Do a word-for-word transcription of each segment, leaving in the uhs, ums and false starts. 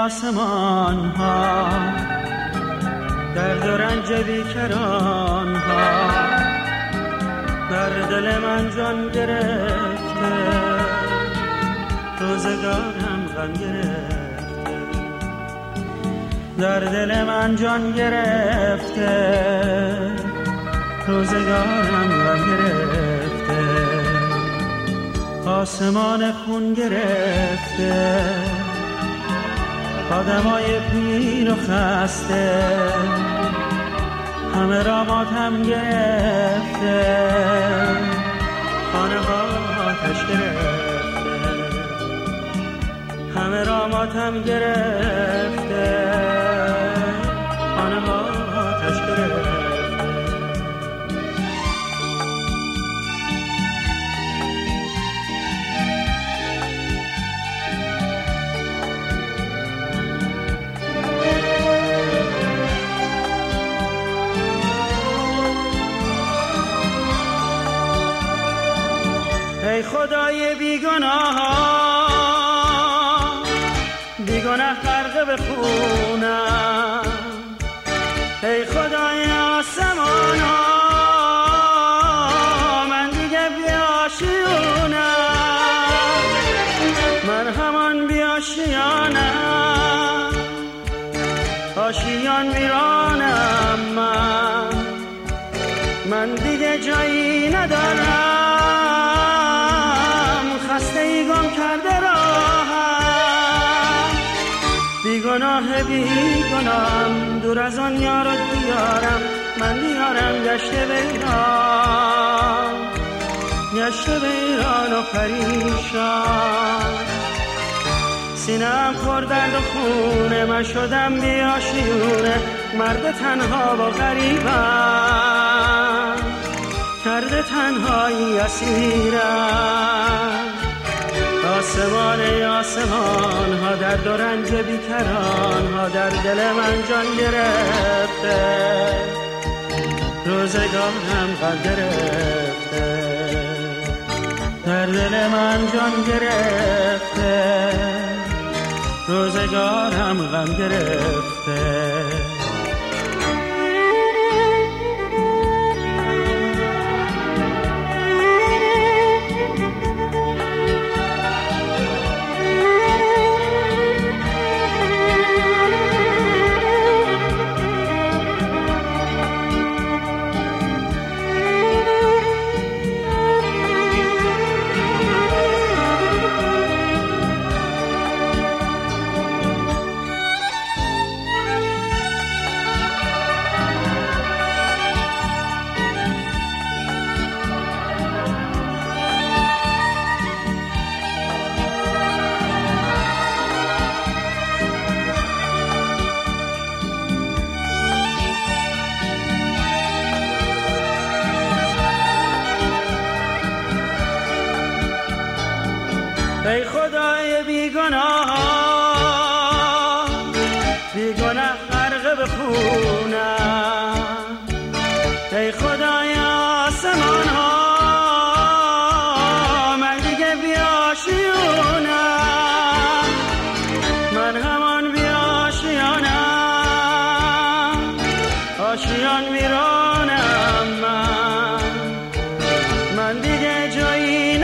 آسمان ها درد و رنج بیکران ها در دل من جان گرفته، روزگارم غم گرفته، در دل من جان گرفته، روزگارم غم گرفته، آسمان خون گرفته، آدمای پیر و خسته همه را ماتم گرفته، خانه ها آتش گرفته، همه را ماتم گرفته، خانه ها آتش گرفته. ای خدای بیگناه بیگناه غرق به خونم، ای خدای آسمان من دیگه بیاشیونم، من همان بیاشیانم، آشیان ویرانم، من من دیگه جایی ندارم، خسته ای گم کرده راهم، بیگناه بیگناهم، دور از آن یار و دیارم، من دیارم گشته به ایران، گشته به ایران و پریشان، سینه‌ام پر درد و خونه، من شدم بیاشیونه، مرد تنها و غریبم، کرده تنهایی اسیرم، آسمان آسمان ها درد و رنج بیکران ها در دل من جان گرفته، روزگارم غم گرفته، در دل من جان گرفته، روزگارم غم گرفته. ای خدای بیگناه بیگناه غرق به خونم، ای خدای آسمان ها من دیگه بیاشیونم، من همان بیاشیانم، آشیان ویرانم، من من دیگه جایی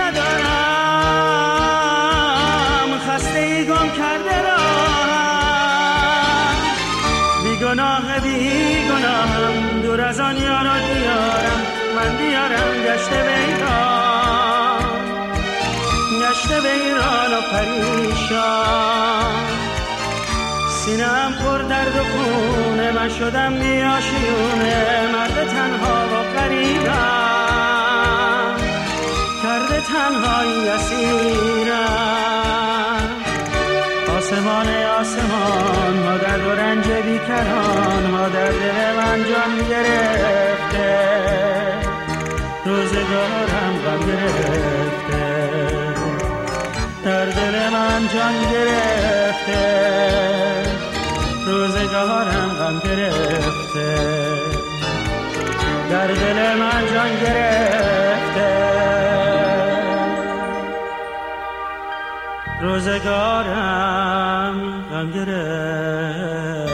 ندارم، خسته ای گم کرده راهم، بیگناه بیگناهم، دور از آن یار و دیارم، من دیارم گشته به ایران، گشته به ایران و پریشان، سینه‌ام پر درد و خونه، من شدم بیاشیونه، مرد تنها و غریبم، کرده تنهایی اسیرم، آسمان آسمان ها درد و رنج بیکران ها در دل من جان گرفته، روزگارم غم گرفته، در دل من جان گرفته، روزگارم غم گرفته، در دل من جان گرفته، روزگارم غم گرفت.